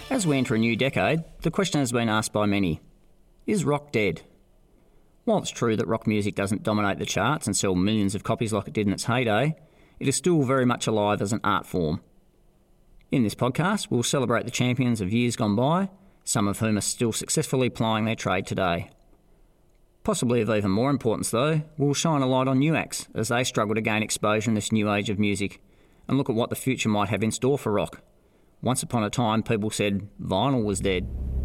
As we enter a new decade, the question has been asked by many, is rock dead? While it's true that rock music doesn't dominate the charts and sell millions of copies like it did in its heyday, it is still very much alive as an art form. In this podcast, we'll celebrate the champions of years gone by, some of whom are still successfully plying their trade today. Possibly of even more importance though, we'll shine a light on new acts as they struggle to gain exposure in this new age of music and look at what the future might have in store for rock. Once upon a time, people said vinyl was dead.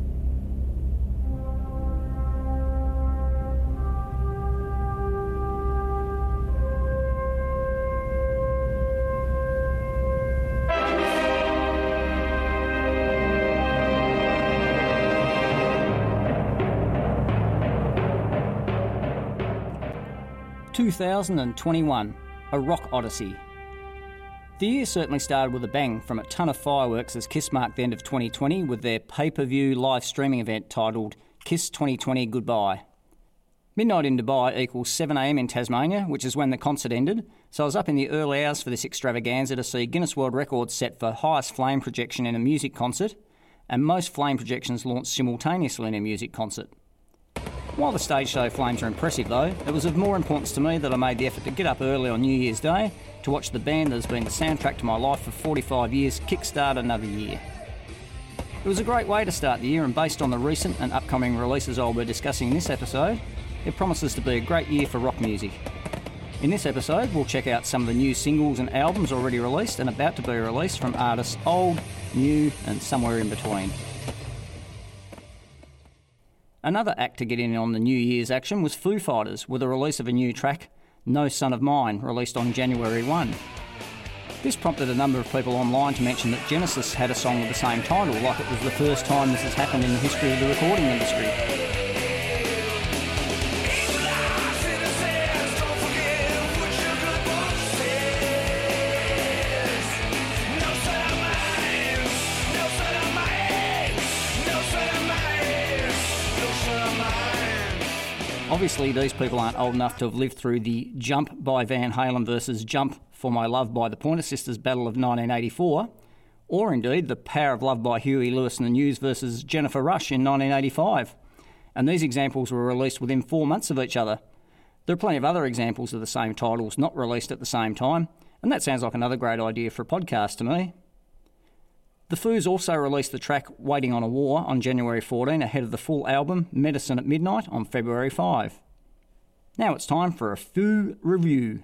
"2021, a rock odyssey." The year certainly started with a bang from a ton of fireworks as Kiss marked the end of 2020 with their pay-per-view live streaming event titled Kiss 2020 Goodbye. Midnight in Dubai equals 7 a.m. in Tasmania, which is when the concert ended, so I was up in the early hours for this extravaganza to see Guinness World Records set for highest flame projection in a music concert, and most flame projections launched simultaneously in a music concert. While the stage show flames are impressive though, it was of more importance to me that I made the effort to get up early on New Year's Day to watch the band that has been the soundtrack to my life for 45 years kickstart another year. It was a great way to start the year, and based on the recent and upcoming releases I'll be discussing in this episode, it promises to be a great year for rock music. In this episode, we'll check out some of the new singles and albums already released and about to be released from artists old, new and somewhere in between. Another act to get in on the New Year's action was Foo Fighters with the release of a new track, No Son of Mine, released on January 1. This prompted a number of people online to mention that Genesis had a song with the same title, like it was the first time this has happened in the history of the recording industry. Obviously, these people aren't old enough to have lived through the Jump by Van Halen versus Jump for My Love by the Pointer Sisters battle of 1984, or indeed the Power of Love by Huey Lewis and the News versus Jennifer Rush in 1985. And these examples were released within 4 months of each other. There are plenty of other examples of the same titles not released at the same time, and that sounds like another great idea for a podcast to me. The Foos also released the track Waiting on a War on January 14 ahead of the full album Medicine at Midnight on February 5. Now it's time for a Foo review.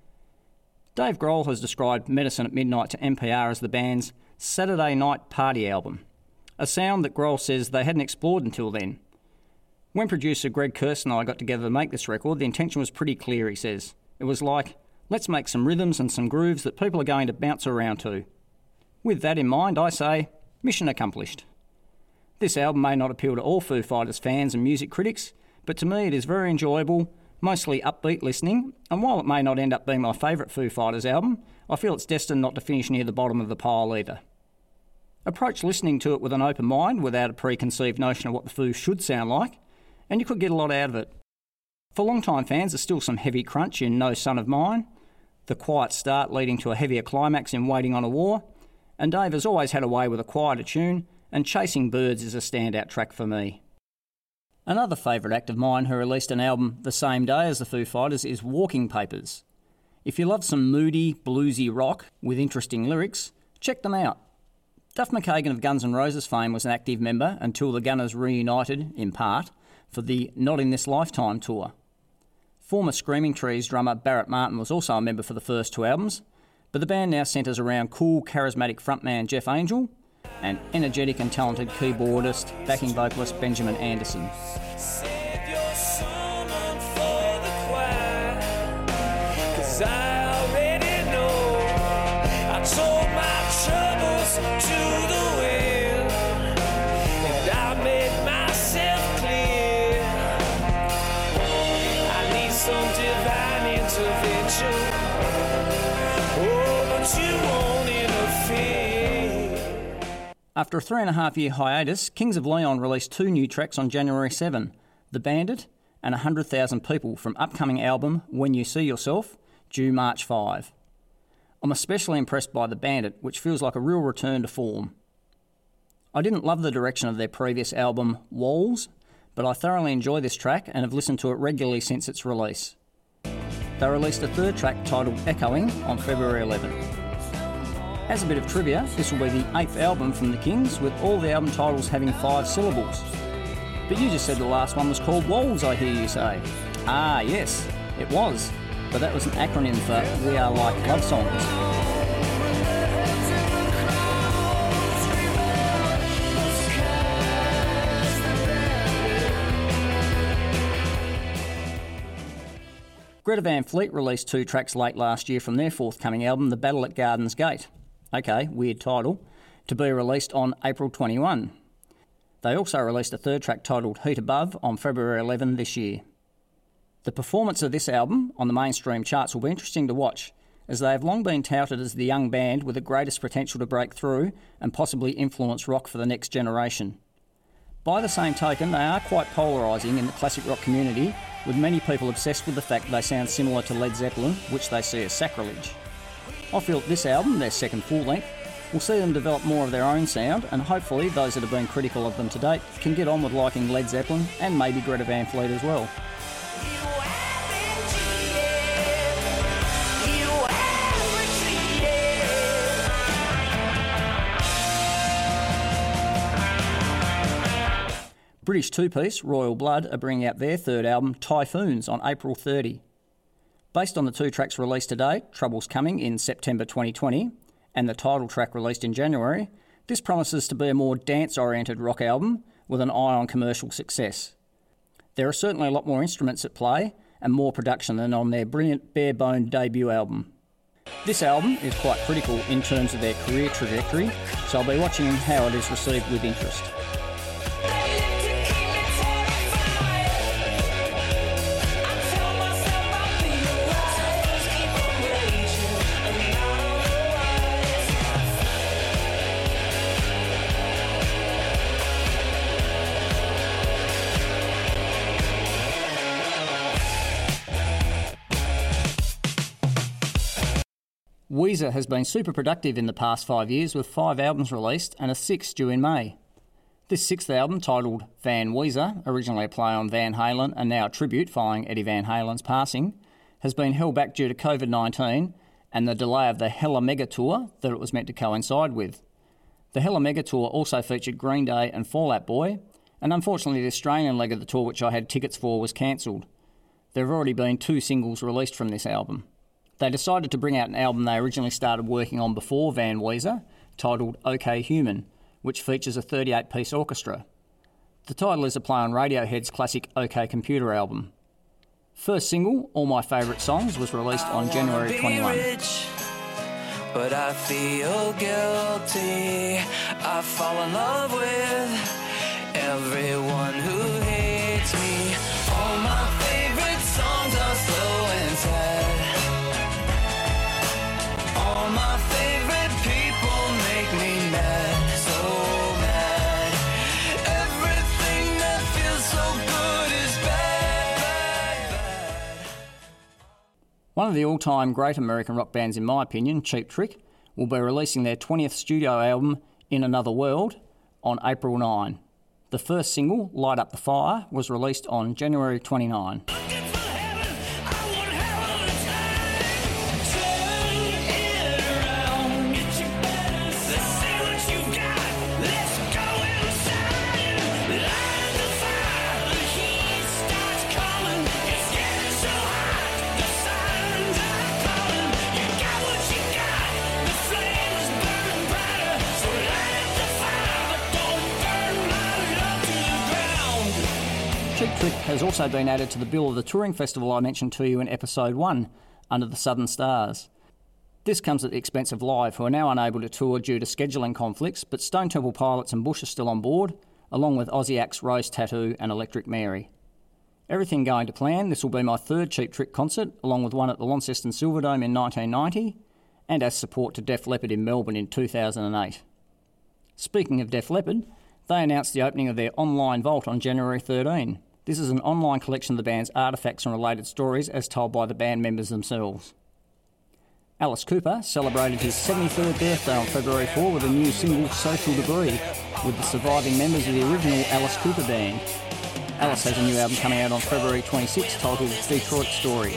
Dave Grohl has described Medicine at Midnight to NPR as the band's Saturday night party album, a sound that Grohl says they hadn't explored until then. When producer Greg Kirsten and I got together to make this record, the intention was pretty clear, he says. It was like, let's make some rhythms and some grooves that people are going to bounce around to. With that in mind, I say, mission accomplished. This album may not appeal to all Foo Fighters fans and music critics, but to me it is very enjoyable, mostly upbeat listening, and while it may not end up being my favourite Foo Fighters album, I feel it's destined not to finish near the bottom of the pile either. Approach listening to it with an open mind, without a preconceived notion of what the Foo should sound like, and you could get a lot out of it. For long-time fans, there's still some heavy crunch in No Son of Mine, the quiet start leading to a heavier climax in Waiting on a War, and Dave has always had a way with a quieter tune, and Chasing Birds is a standout track for me. Another favourite act of mine who released an album the same day as the Foo Fighters is Walking Papers. If you love some moody, bluesy rock with interesting lyrics, check them out. Duff McKagan of Guns N' Roses fame was an active member until the Gunners reunited, in part, for the Not In This Lifetime tour. Former Screaming Trees drummer Barrett Martin was also a member for the first 2 albums, but the band now centres around cool, charismatic frontman Jeff Angel and energetic and talented keyboardist, backing vocalist Benjamin Anderson. Save your sermon for the choir, 'cause I already know I told my troubles to the wind, and I made myself clear. I need some divine intervention. After a 3.5-year hiatus, Kings of Leon released 2 new tracks on January 7, The Bandit and 100,000 People from upcoming album When You See Yourself, due March 5. I'm especially impressed by The Bandit, which feels like a real return to form. I didn't love the direction of their previous album, Walls, but I thoroughly enjoy this track and have listened to it regularly since its release. They released a third track titled Echoing on February 11. As a bit of trivia, this will be the 8th album from the Kings, with all the album titles having 5 syllables. But you just said the last one was called Walls, I hear you say. Ah, yes, it was, but that was an acronym for We Are Like Love Songs. Greta Van Fleet released 2 tracks late last year from their forthcoming album, The Battle at Garden's Gate. Okay, weird title. To be released on April 21. They also released a third track titled Heat Above on February 11 this year. The performance of this album on the mainstream charts will be interesting to watch, as they have long been touted as the young band with the greatest potential to break through and possibly influence rock for the next generation. By the same token, they are quite polarising in the classic rock community, with many people obsessed with the fact they sound similar to Led Zeppelin, which they see as sacrilege. I feel that this album, their second full length, will see them develop more of their own sound, and hopefully those that have been critical of them to date can get on with liking Led Zeppelin and maybe Greta Van Fleet as well. British two-piece Royal Blood are bringing out their third album, Typhoons, on April 30. Based on the 2 tracks released to date, Trouble's Coming in September 2020 and the title track released in January, this promises to be a more dance-oriented rock album with an eye on commercial success. There are certainly a lot more instruments at play and more production than on their brilliant bare-boned debut album. This album is quite critical in terms of their career trajectory, so I'll be watching how it is received with interest. Weezer has been super productive in the past 5 years, with 5 albums released and a 6th due in May. This 6th album, titled Van Weezer, originally a play on Van Halen and now a tribute following Eddie Van Halen's passing, has been held back due to COVID-19 and the delay of the Hella Mega Tour that it was meant to coincide with. The Hella Mega Tour also featured Green Day and Fall Out Boy, and unfortunately the Australian leg of the tour, which I had tickets for, was cancelled. There have already been 2 singles released from this album. They decided to bring out an album they originally started working on before Van Weezer, titled OK Human, which features a 38-piece orchestra. The title is a play on Radiohead's classic OK Computer album. First single, All My Favourite Songs, was released on January 21. Rich, but I feel guilty. I fall in love with everyone who hates me. All my favorite songs are slow and sad. All my favorite people make me mad, so mad. Everything that feels so good is bad, bad, bad. One of the all-time great American rock bands, in my opinion, Cheap Trick, will be releasing their 20th studio album, In Another World, on April 9. The first single, Light Up the Fire, was released on January 29. Cheap Trick has also been added to the bill of the touring festival I mentioned to you in episode 1, Under the Southern Stars. This comes at the expense of Live, who are now unable to tour due to scheduling conflicts, but Stone Temple Pilots and Bush are still on board, along with Aussie acts Rose Tattoo and Electric Mary. Everything going to plan, this will be my 3rd Cheap Trick concert, along with one at the Launceston Silverdome in 1990, and as support to Def Leppard in Melbourne in 2008. Speaking of Def Leppard, they announced the opening of their online vault on January 13. This is an online collection of the band's artefacts and related stories as told by the band members themselves. Alice Cooper celebrated his 73rd birthday on February 4 with a new single, Social Debris, with the surviving members of the original Alice Cooper band. Alice has a new album coming out on February 26 titled Detroit Stories.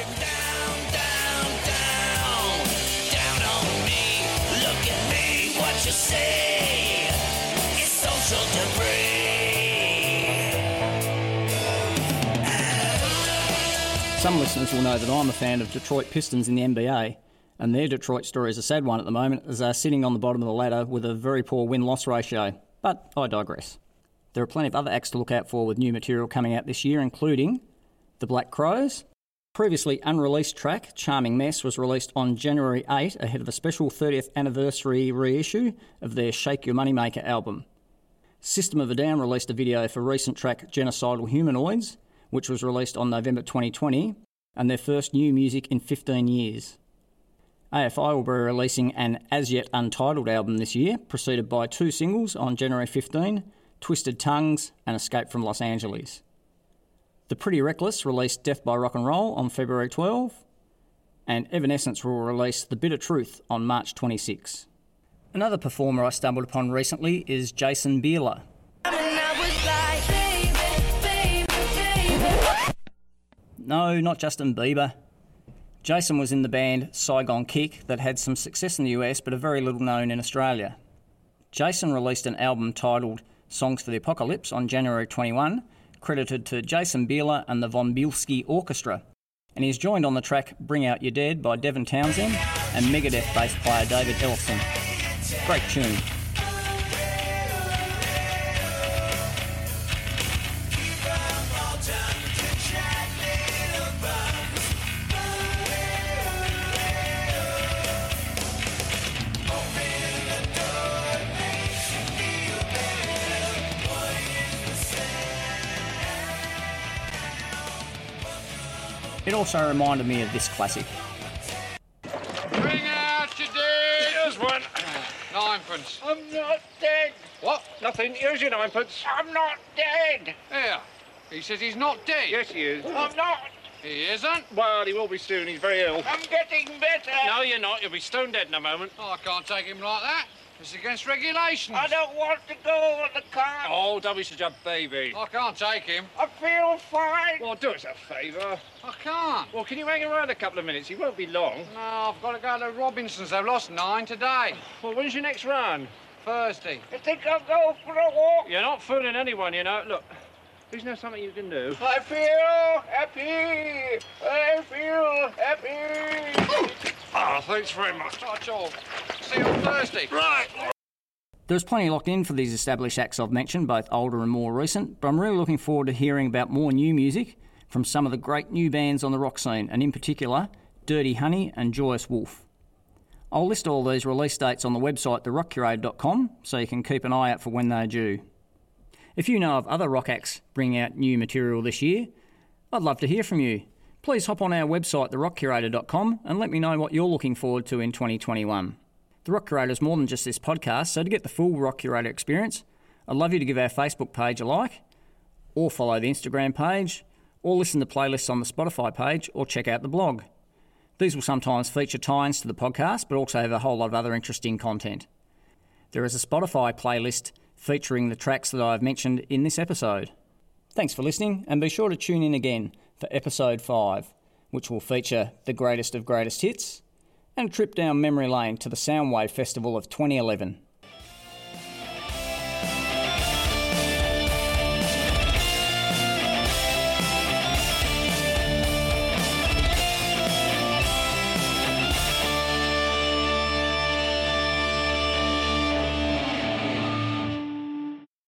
Some listeners will know that I'm a fan of Detroit Pistons in the NBA, and their Detroit story is a sad one at the moment, as they're sitting on the bottom of the ladder with a very poor win-loss ratio. But I digress. There are plenty of other acts to look out for with new material coming out this year, including the Black Crowes. Previously unreleased track, Charming Mess, was released on January 8 ahead of a special 30th anniversary reissue of their Shake Your Moneymaker album. System of a Down released a video for recent track Genocidal Humanoids, which was released on November 2020, and their first new music in 15 years. AFI will be releasing an as-yet untitled album this year, preceded by 2 singles on January 15, Twisted Tongues and Escape from Los Angeles. The Pretty Reckless released Death by Rock and Roll on February 12, and Evanescence will release The Bitter Truth on March 26. Another performer I stumbled upon recently is Jason Bieler. No, not Justin Bieber. Jason was in the band Saigon Kick that had some success in the US but are very little known in Australia. Jason released an album titled Songs for the Apocalypse on January 21, credited to Jason Bieler and the Von Bielski Orchestra, and he is joined on the track Bring Out Your Dead by Devin Townsend and Megadeth bass player David Ellefson. Great tune. It also reminded me of this classic. Bring out your dead! Here's one. Ninepence. I'm not dead. What? Nothing. Here's your ninepence. I'm not dead! Here. He says he's not dead. Yes, he is. I'm not. He isn't? Well, he will be soon. He's very ill. I'm getting better. No, you're not. You'll be stone dead in a moment. Oh, I can't take him like that. It's against regulations. I don't want to go on the car. Oh, don't be such a baby. I can't take him. I feel fine. Well, do us a favour. I can't. Well, can you hang around a couple of minutes? He won't be long. No, I've got to go to Robinson's. They've lost 9 today. Well, when's your next run? Thursday. You think I'll go for a walk? You're not fooling anyone, you know. Look, isn't there something you can do? I feel happy. I feel happy. Ah, thanks very much. That's all. See you on Thursday. Right. There's plenty locked in for these established acts I've mentioned, both older and more recent, but I'm really looking forward to hearing about more new music from some of the great new bands on the rock scene, and in particular, Dirty Honey and Joyous Wolf. I'll list all these release dates on the website therockcurator.com, so you can keep an eye out for when they're due. If you know of other rock acts bringing out new material this year, I'd love to hear from you. Please hop on our website therockcurator.com and let me know what you're looking forward to in 2021. The Rock Curator is more than just this podcast, so to get the full Rock Curator experience, I'd love you to give our Facebook page a like, or follow the Instagram page, or listen to playlists on the Spotify page, or check out the blog. These will sometimes feature tie-ins to the podcast, but also have a whole lot of other interesting content. There is a Spotify playlist featuring the tracks that I've mentioned in this episode. Thanks for listening, and be sure to tune in again for episode 5, which will feature the greatest of greatest hits, and a trip down memory lane to the Soundwave Festival of 2011.